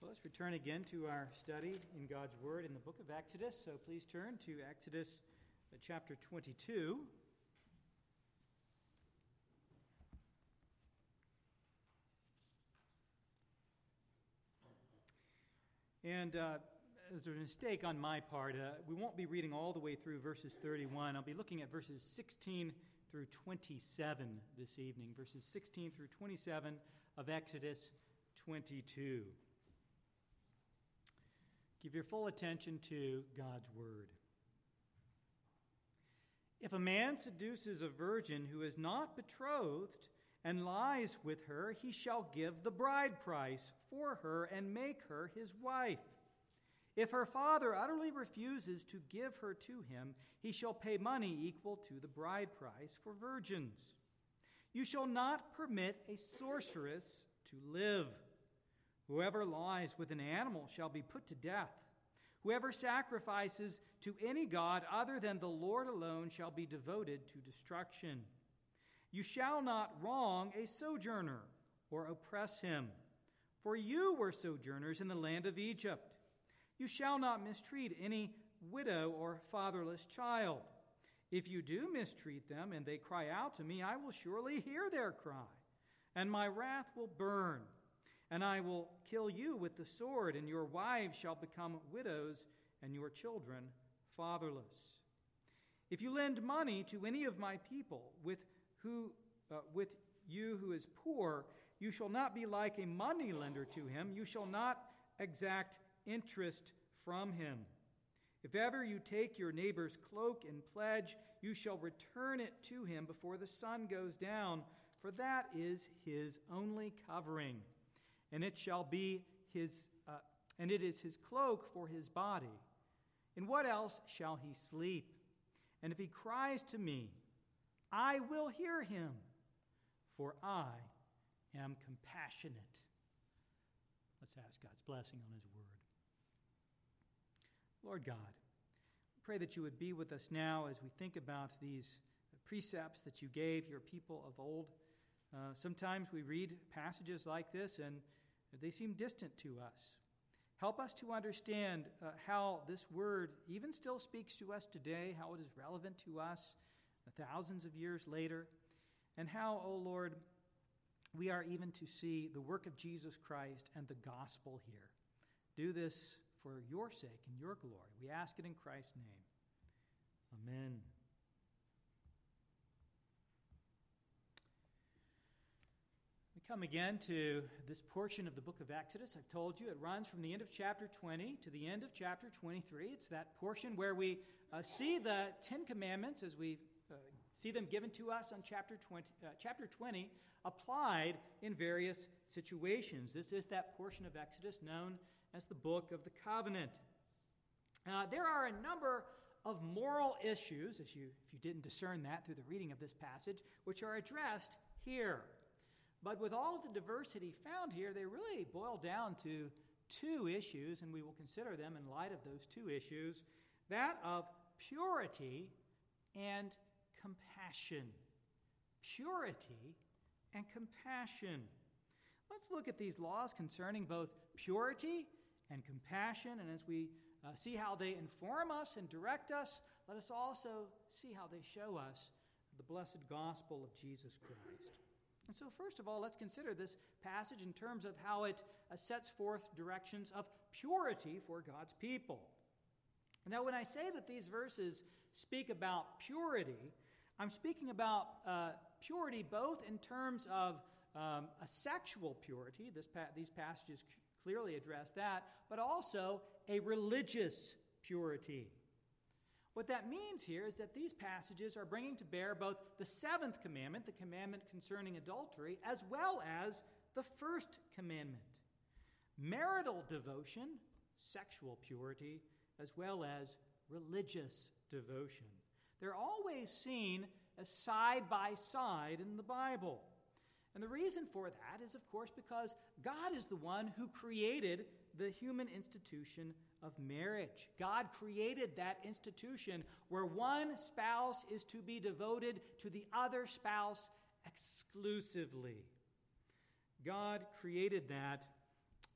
Well, let's return again to our study in God's Word in the book of Exodus. So please turn to Exodus chapter 22. And there's a mistake on my part. We won't be reading all the way through verses 31. I'll be looking at verses 16 through 27 this evening. Verses 16 through 27 of Exodus 22. Give your full attention to God's Word. If a man seduces a virgin who is not betrothed and lies with her, he shall give the bride price for her and make her his wife. If her father utterly refuses to give her to him, he shall pay money equal to the bride price for virgins. You shall not permit a sorceress to live. Whoever lies with an animal shall be put to death. Whoever sacrifices to any god other than the Lord alone shall be devoted to destruction. You shall not wrong a sojourner or oppress him, for you were sojourners in the land of Egypt. You shall not mistreat any widow or fatherless child. If you do mistreat them and they cry out to me, I will surely hear their cry, and my wrath will burn. And I will kill you with the sword, and your wives shall become widows, and your children fatherless. If you lend money to any of my people with you who is poor, you shall not be like a moneylender to him. You shall not exact interest from him. If ever you take your neighbor's cloak in pledge, you shall return it to him before the sun goes down, for that is his only covering. And it shall be his, and it is his cloak for his body. In what else shall he sleep? And if he cries to me, I will hear him, for I am compassionate. Let's ask God's blessing on his word. Lord God, we pray that you would be with us now as we think about these precepts that you gave your people of old. Sometimes we read passages like this and they seem distant to us. Help us to understand how this word even still speaks to us today, how it is relevant to us thousands of years later, and how, O Lord, we are even to see the work of Jesus Christ and the gospel here. Do this for your sake and your glory. We ask it in Christ's name. Amen. We come again to this portion of the book of Exodus. I've told you it runs from the end of chapter 20 to the end of chapter 23. It's that portion where we see the Ten Commandments as we see them given to us on chapter 20 applied in various situations. This is that portion of Exodus known as the Book of the Covenant. There are a number of moral issues, if you didn't discern that through the reading of this passage, which are addressed here. But with all of the diversity found here, they really boil down to two issues, and we will consider them in light of those two issues, that of purity and compassion. Purity and compassion. Let's look at these laws concerning both purity and compassion, and as we see how they inform us and direct us, let us also see how they show us the blessed gospel of Jesus Christ. And so first of all, let's consider this passage in terms of how it sets forth directions of purity for God's people. Now, when I say that these verses speak about purity, I'm speaking about purity both in terms of a sexual purity, these passages clearly address that, but also a religious purity. What that means here is that these passages are bringing to bear both the seventh commandment, the commandment concerning adultery, as well as the first commandment. Marital devotion, sexual purity, as well as religious devotion. They're always seen as side by side in the Bible. And the reason for that is, of course, because God is the one who created the human institution of marriage. God created that institution where one spouse is to be devoted to the other spouse exclusively. God created that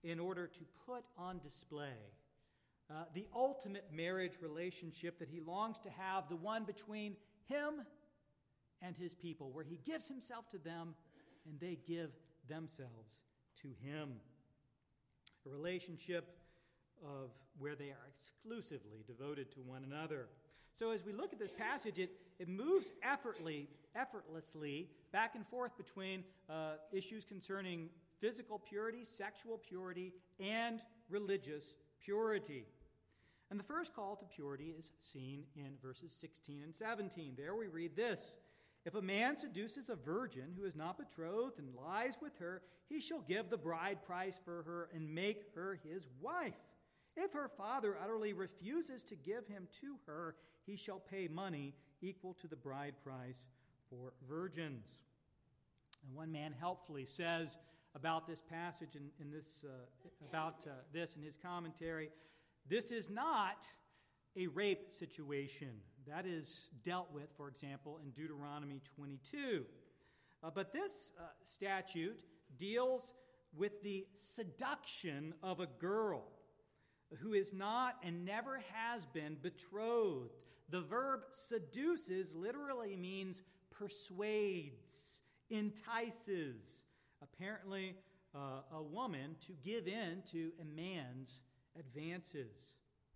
in order to put on display the ultimate marriage relationship that he longs to have, the one between him and his people, where he gives himself to them and they give themselves to him. A relationship of where they are exclusively devoted to one another. So as we look at this passage, it moves effortlessly back and forth between issues concerning physical purity, sexual purity, and religious purity. And the first call to purity is seen in verses 16 and 17. There we read this: "If a man seduces a virgin who is not betrothed and lies with her, he shall give the bride price for her and make her his wife. If her father utterly refuses to give him to her, he shall pay money equal to the bride price for virgins." And one man helpfully says about this passage in his commentary, this is not a rape situation. That is dealt with, for example, in Deuteronomy 22. But this statute deals with the seduction of a girl who is not and never has been betrothed. The verb seduces literally means persuades, entices, apparently a woman to give in to a man's advances.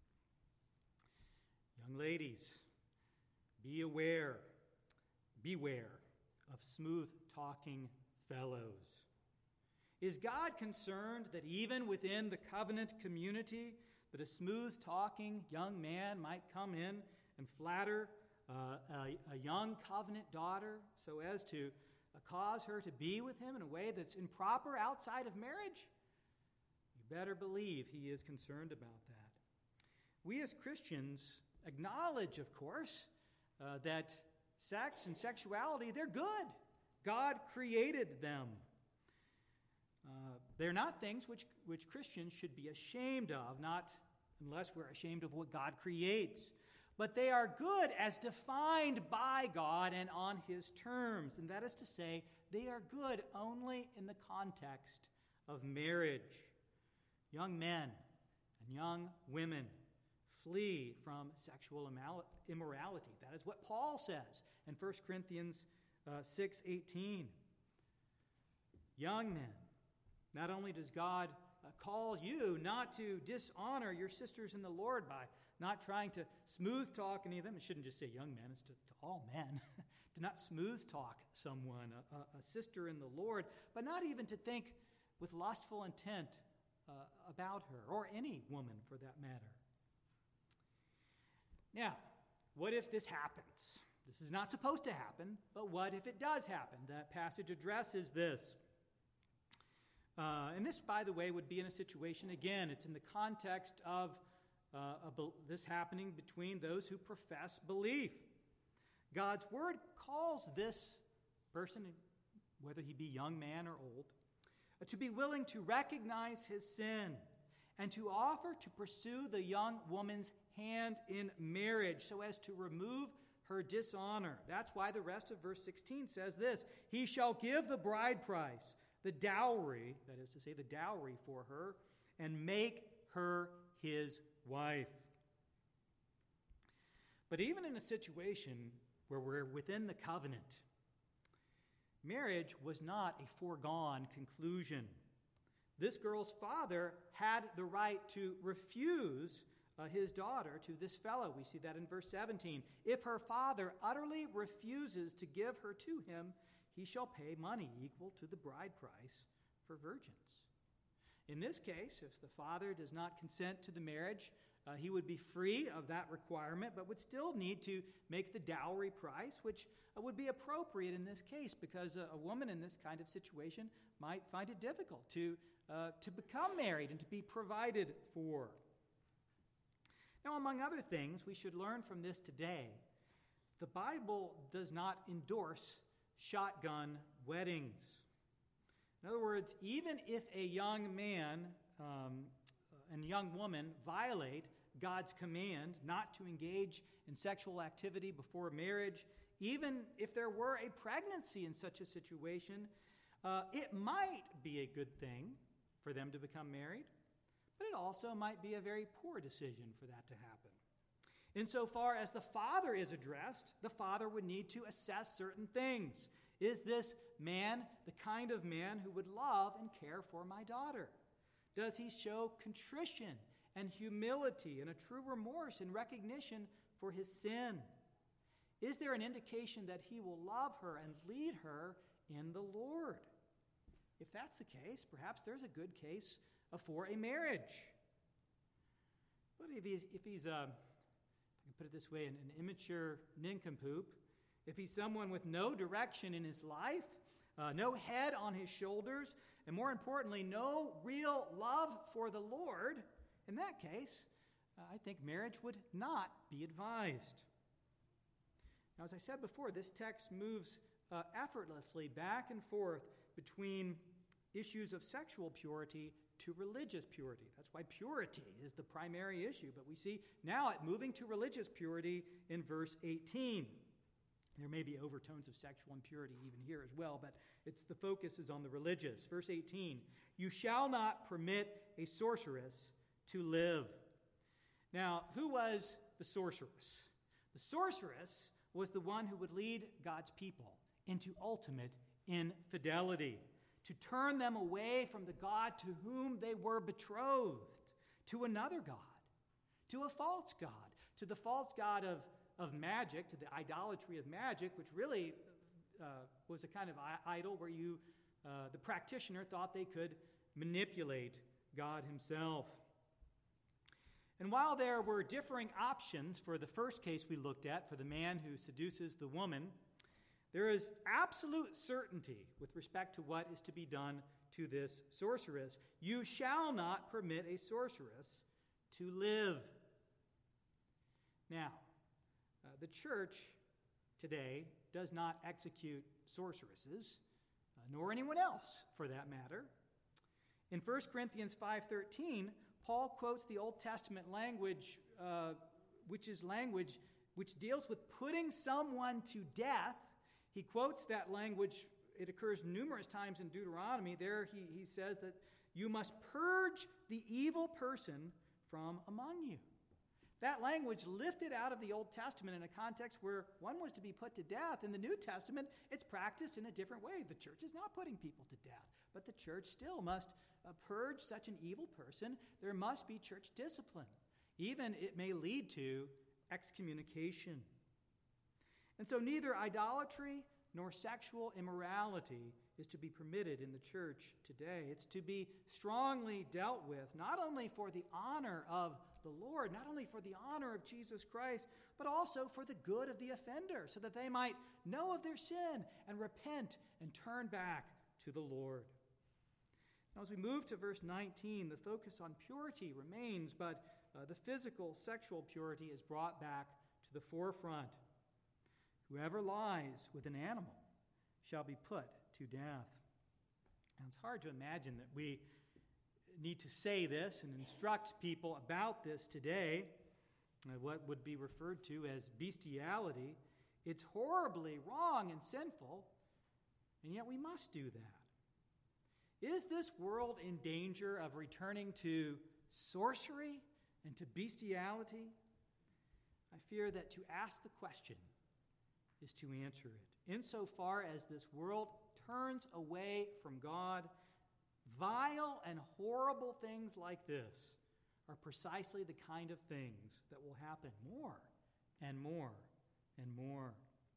Young ladies, beware of smooth-talking fellows. Is God concerned that even within the covenant community, that a smooth-talking young man might come in and flatter a young covenant daughter so as to cause her to be with him in a way that's improper outside of marriage? You better believe he is concerned about that. We as Christians acknowledge, of course, that sex and sexuality, they're good. God created them. They're not things which Christians should be ashamed of, not unless we're ashamed of what God creates. But they are good as defined by God and on his terms. And that is to say, they are good only in the context of marriage. Young men and young women flee from sexual immorality. That is what Paul says in 1 Corinthians 6:18. Young men, not only does God call you not to dishonor your sisters in the Lord by not trying to smooth talk any of them. It shouldn't just say young men, it's to all men. To not smooth talk someone, a sister in the Lord, but not even to think with lustful intent about her, or any woman for that matter. Now, what if this happens? This is not supposed to happen, but what if it does happen? That passage addresses this. And this, by the way, would be in a situation, again, it's in the context of this happening between those who profess belief. God's word calls this person, whether he be young man or old, to be willing to recognize his sin and to offer to pursue the young woman's hand in marriage so as to remove her dishonor. That's why the rest of verse 16 says this: "He shall give the bride price, the dowry," that is to say, the dowry for her, "and make her his wife." But even in a situation where we're within the covenant, marriage was not a foregone conclusion. This girl's father had the right to refuse his daughter to this fellow. We see that in verse 17. "If her father utterly refuses to give her to him, he shall pay money equal to the bride price for virgins." In this case, if the father does not consent to the marriage, he would be free of that requirement, but would still need to make the dowry price, which would be appropriate in this case because a woman in this kind of situation might find it difficult to become married and to be provided for. Now, among other things, we should learn from this today, the Bible does not endorse shotgun weddings. In other words, even if a young man and young woman violate God's command not to engage in sexual activity before marriage, even if there were a pregnancy in such a situation, it might be a good thing for them to become married, but it also might be a very poor decision for that to happen. Insofar as the father is addressed, the father would need to assess certain things. Is this man the kind of man who would love and care for my daughter? Does he show contrition and humility and a true remorse and recognition for his sin? Is there an indication that he will love her and lead her in the Lord? If that's the case, perhaps there's a good case for a marriage. But if he's if I can put it this way, an immature nincompoop, if he's someone with no direction in his life, no head on his shoulders, and more importantly, no real love for the Lord, in that case, I think marriage would not be advised. Now, as I said before, this text moves effortlessly back and forth between issues of sexual purity to religious purity. That's why purity is the primary issue. But we see now it moving to religious purity in verse 18. There may be overtones of sexual impurity even here as well, but the focus is on the religious. Verse 18, you shall not permit a sorceress to live. Now, who was the sorceress? The sorceress was the one who would lead God's people into ultimate infidelity, to turn them away from the God to whom they were betrothed, to another God, to a false God, to the false God of magic, to the idolatry of magic, which really was a kind of idol where the practitioner thought they could manipulate God himself. And while there were differing options for the first case we looked at, for the man who seduces the woman, there is absolute certainty with respect to what is to be done to this sorceress. You shall not permit a sorceress to live. Now, the church today does not execute sorceresses, nor anyone else for that matter. In 1 Corinthians 5:13, Paul quotes the Old Testament language, which deals with putting someone to death. He quotes that language. It occurs numerous times in Deuteronomy. There he says that you must purge the evil person from among you. That language lifted out of the Old Testament in a context where one was to be put to death. In the New Testament, it's practiced in a different way. The church is not putting people to death, but the church still must purge such an evil person. There must be church discipline. Even it may lead to excommunication. And so neither idolatry nor sexual immorality is to be permitted in the church today. It's to be strongly dealt with, not only for the honor of the Lord, not only for the honor of Jesus Christ, but also for the good of the offender, so that they might know of their sin and repent and turn back to the Lord. Now, as we move to verse 19, the focus on purity remains, but the physical, sexual purity is brought back to the forefront. Whoever lies with an animal shall be put to death. Now, it's hard to imagine that we need to say this and instruct people about this today, what would be referred to as bestiality. It's horribly wrong and sinful, and yet we must do that. Is this world in danger of returning to sorcery and to bestiality? I fear that to ask the question is to answer it. Insofar as this world turns away from God, vile and horrible things like this are precisely the kind of things that will happen more and more and more.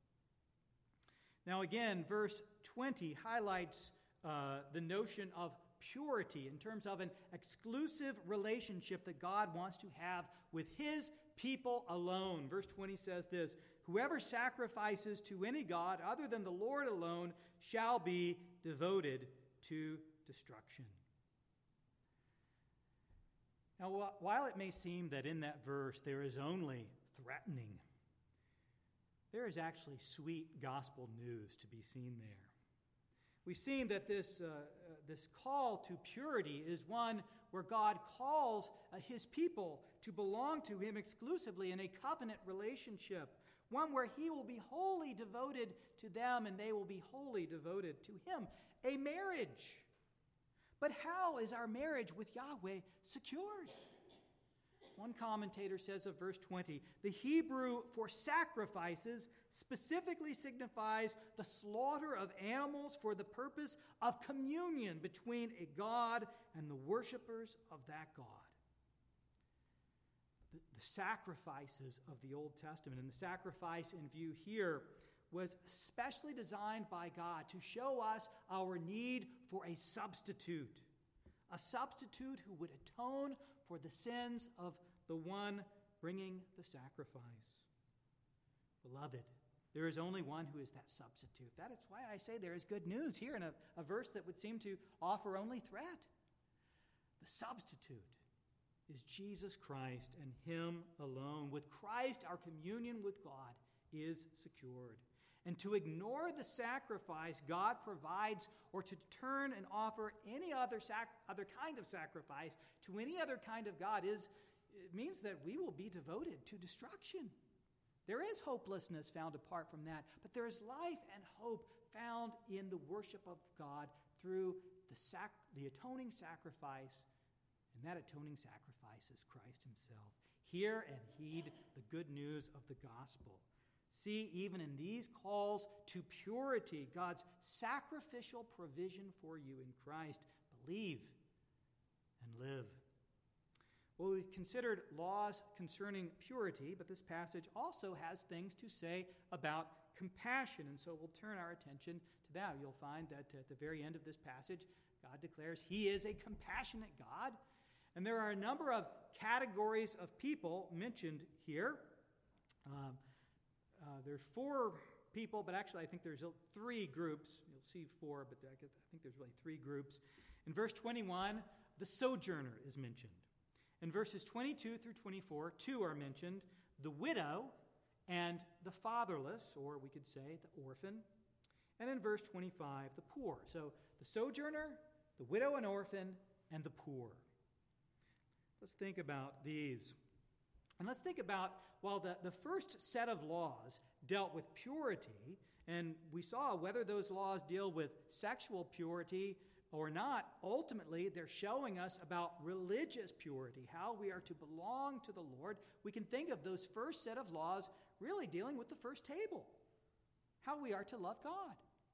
Now again, verse 20 highlights the notion of purity in terms of an exclusive relationship that God wants to have with his people alone. Verse 20 says this, whoever sacrifices to any god other than the Lord alone shall be devoted to destruction. Now, while it may seem that in that verse there is only threatening, there is actually sweet gospel news to be seen there. We've seen that this call to purity is one where God calls his people to belong to him exclusively in a covenant relationship, one where he will be wholly devoted to them and they will be wholly devoted to him, a marriage. But how is our marriage with Yahweh secured? One commentator says of verse 20, the Hebrew for sacrifices specifically signifies the slaughter of animals for the purpose of communion between a God and the worshipers of that God. The sacrifices of the Old Testament, and the sacrifice in view here was specially designed by God to show us our need for a substitute who would atone for the sins of the one bringing the sacrifice. Beloved, there is only one who is that substitute. That is why I say there is good news here in a verse that would seem to offer only threat. The substitute is Jesus Christ and Him alone. With Christ, our communion with God is secured. And to ignore the sacrifice God provides, or to turn and offer any other kind of sacrifice to any other kind of God, it means that we will be devoted to destruction. There is hopelessness found apart from that, but there is life and hope found in the worship of God through the atoning sacrifice, and that atoning sacrifice is Christ Himself. Hear and heed the good news of the gospel. See, even in these calls to purity, God's sacrificial provision for you in Christ. Believe and live. Well, we've considered laws concerning purity, but this passage also has things to say about compassion, and so we'll turn our attention to that. You'll find that at the very end of this passage, God declares He is a compassionate God, and there are a number of categories of people mentioned here. There's 4 people, but actually I think there's 3 groups. You'll see 4, but I think there's really 3 groups. In verse 21, the sojourner is mentioned. In verses 22 through 24, 2 are mentioned, the widow and the fatherless, or we could say the orphan. And in verse 25, the poor. So the sojourner, the widow and orphan, and the poor. Let's think about these. And let's think about, while the first set of laws dealt with purity, and we saw whether those laws deal with sexual purity or not, ultimately they're showing us about religious purity, how we are to belong to the Lord. We can think of those first set of laws really dealing with the first table, how we are to love God.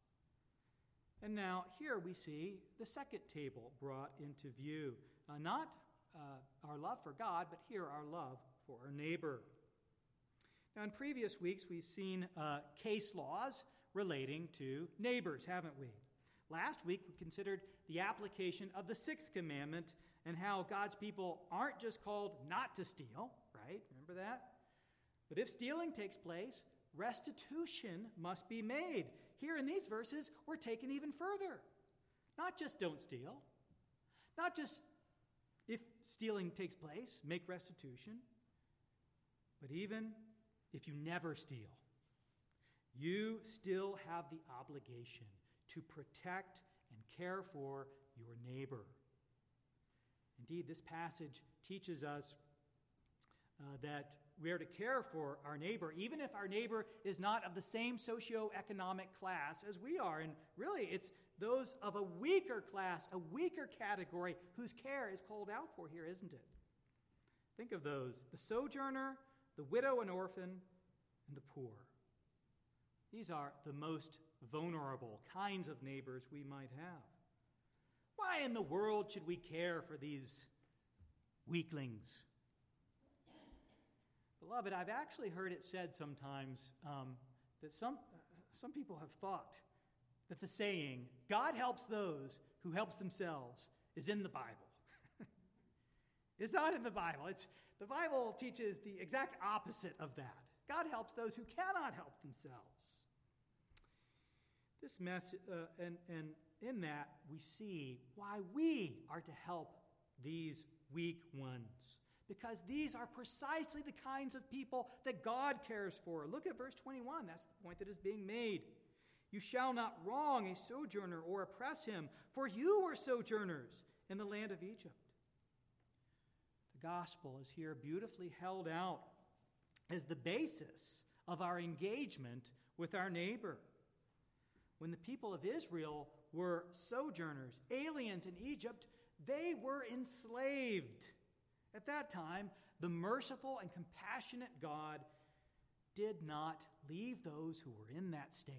And now here we see the second table brought into view. Not our love for God, but here our love for our neighbor. Now in previous weeks we've seen case laws relating to neighbors, haven't we? Last week we considered the application of the 6th commandment and how God's people aren't just called not to steal, right? Remember that? But if stealing takes place, restitution must be made. Here in these verses, we're taken even further. Not just don't steal, not just if stealing takes place, make restitution, but even if you never steal, you still have the obligation to protect and care for your neighbor. Indeed, this passage teaches us that we are to care for our neighbor, even if our neighbor is not of the same socioeconomic class as we are. And really, it's those of a weaker class, a weaker category, whose care is called out for here, isn't it? Think of those: the sojourner, the widow and orphan, and the poor. These are the most vulnerable kinds of neighbors we might have. Why in the world should we care for these weaklings? Beloved, I've actually heard it said sometimes that some people have thought that the saying, God helps those who helps themselves, is in the Bible. It's not in the Bible. The Bible teaches the exact opposite of that. God helps those who cannot help themselves. This message, and in that we see why we are to help these weak ones. Because these are precisely the kinds of people that God cares for. Look at verse 21. That's the point that is being made. You shall not wrong a sojourner or oppress him, for you were sojourners in the land of Egypt. The gospel is here beautifully held out as the basis of our engagement with our neighbor. When the people of Israel were sojourners, aliens in Egypt. They were enslaved. At that time, the merciful and compassionate God did not leave those who were in that state.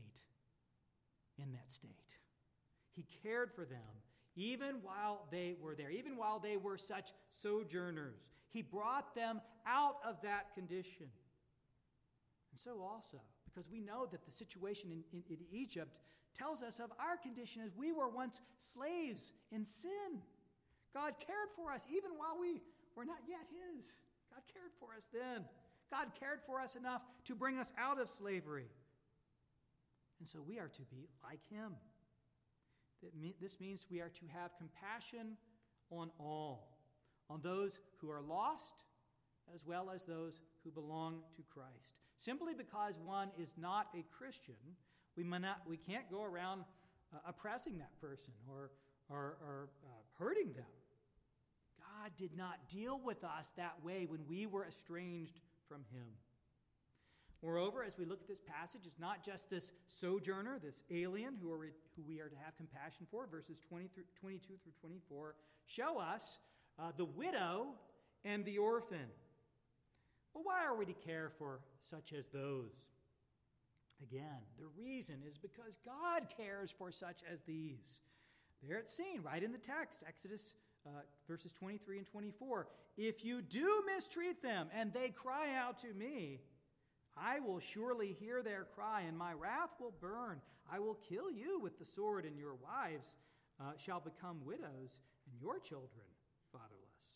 He cared for them even while they were there, even while they were such sojourners. He brought them out of that condition. And so also, because we know that the situation in Egypt tells us of our condition as we were once slaves in sin. God cared for us even while we were not yet His. God cared for us then. God cared for us enough to bring us out of slavery. And so we are to be like Him. This means we are to have compassion on all, on those who are lost as well as those who belong to Christ. Simply because one is not a Christian, we can't go around oppressing that person or hurting them. God did not deal with us that way when we were estranged from Him. Moreover, as we look at this passage, it's not just this sojourner, this alien who we are to have compassion for. Verses 22 through 24 show us the widow and the orphan. Well, why are we to care for such as those? Again, the reason is because God cares for such as these. There it's seen right in the text, Exodus verses 23 and 24. If you do mistreat them and they cry out to me, I will surely hear their cry, and my wrath will burn. I will kill you with the sword, and your wives shall become widows, and your children fatherless.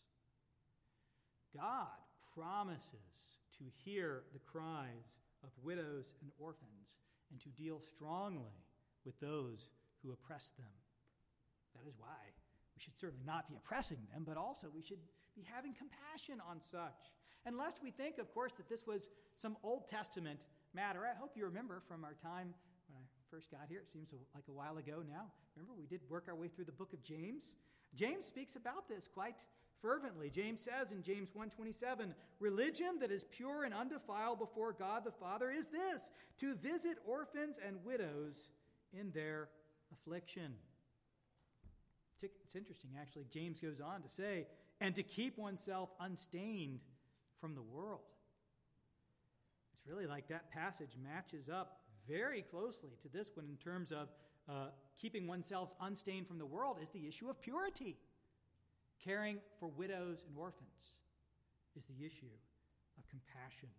God promises to hear the cries of widows and orphans, and to deal strongly with those who oppress them. That is why we should certainly not be oppressing them, but also we should be having compassion on such. Unless we think, of course, that this was some Old Testament matter. I hope you remember from our time when I first got here. It seems like a while ago now. Remember, we did work our way through the book of James. James speaks about this quite fervently. James says in James 1:27, religion that is pure and undefiled before God the Father is this, to visit orphans and widows in their affliction. It's interesting, actually. James goes on to say, and to keep oneself unstained from the world. It's really like that passage matches up very closely to this one in terms of keeping oneself unstained from the world is the issue of purity. Caring for widows and orphans is the issue of compassion.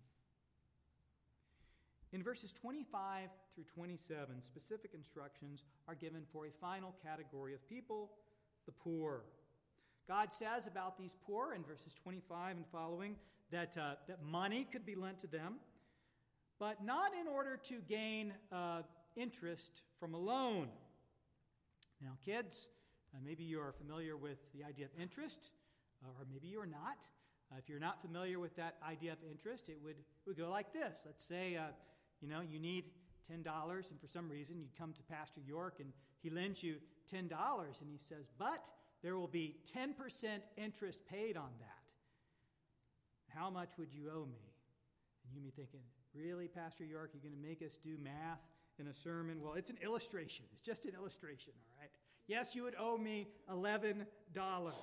In verses 25 through 27, specific instructions are given for a final category of people, the poor. God says about these poor in verses 25 and following that money could be lent to them, but not in order to gain interest from a loan. Now, kids, maybe you are familiar with the idea of interest, or maybe you are not. If you're not familiar with that idea of interest, it would go like this. Let's say, you need $10, and for some reason you come to Pastor York, and he lends you $10, and he says, but there will be 10% interest paid on that. How much would you owe me? And you be thinking, really, Pastor York, you're going to make us do math in a sermon? Well, it's an illustration. It's just an illustration, all right? Yes, you would owe me $11. God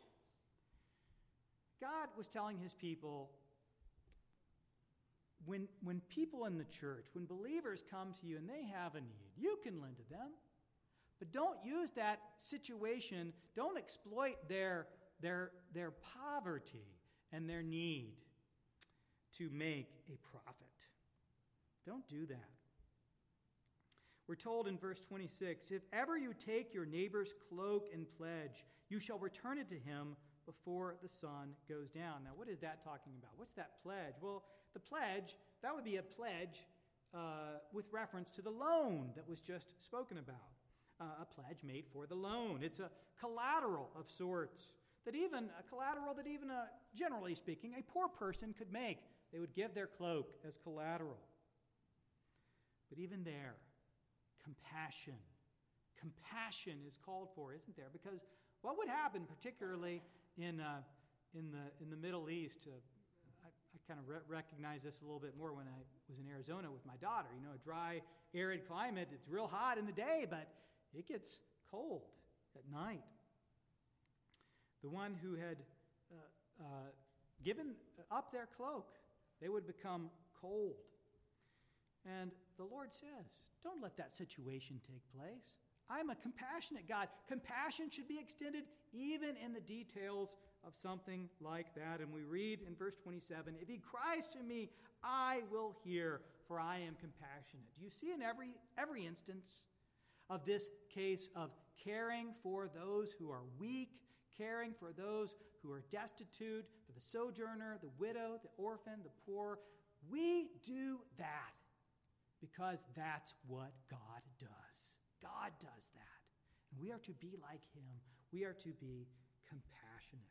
was telling his people, when people in the church, when believers come to you and they have a need, you can lend to them. But don't use that situation, don't exploit their poverty and their need to make a profit. Don't do that. We're told in verse 26, if ever you take your neighbor's cloak and pledge, you shall return it to him before the sun goes down. Now, what is that talking about? What's that pledge? Well, the pledge, that would be a pledge with reference to the loan that was just spoken about. A pledge made for the loan. It's a collateral of sorts, generally speaking, a poor person could make. They would give their cloak as collateral. But even there, compassion is called for, isn't there? Because what would happen, particularly in the Middle East? I kind of recognize this a little bit more when I was in Arizona with my daughter. A dry, arid climate. It's real hot in the day, but it gets cold at night. The one who had given up their cloak, they would become cold. And the Lord says, don't let that situation take place. I'm a compassionate God. Compassion should be extended even in the details of something like that. And we read in verse 27, if he cries to me, I will hear, for I am compassionate. Do you see in every instance of this case of caring for those who are weak, caring for those who are destitute, for the sojourner, the widow, the orphan, the poor, we do that because that's what God does. God does that. And we are to be like him. We are to be compassionate.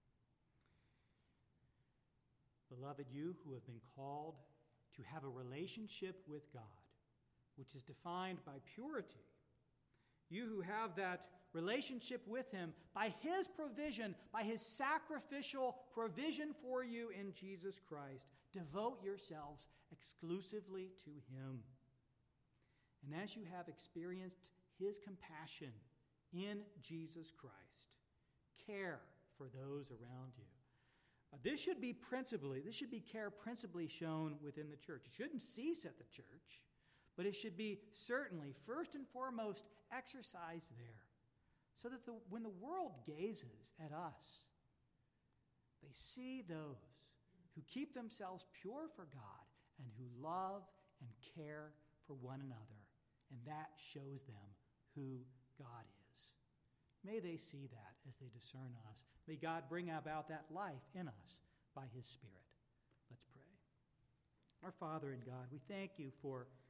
Beloved, you who have been called to have a relationship with God, which is defined by purity, you who have that relationship with him by his provision, by his sacrificial provision for you in Jesus Christ, devote yourselves exclusively to him. And as you have experienced his compassion in Jesus Christ, care for those around you. This should be care principally shown within the church. It shouldn't cease at the church, but it should be certainly first and foremost exercised there, so that when the world gazes at us, they see those who keep themselves pure for God and who love and care for one another, and that shows them who God is. May they see that as they discern us. May God bring about that life in us by his Spirit. Let's pray. Our Father in God, we thank you for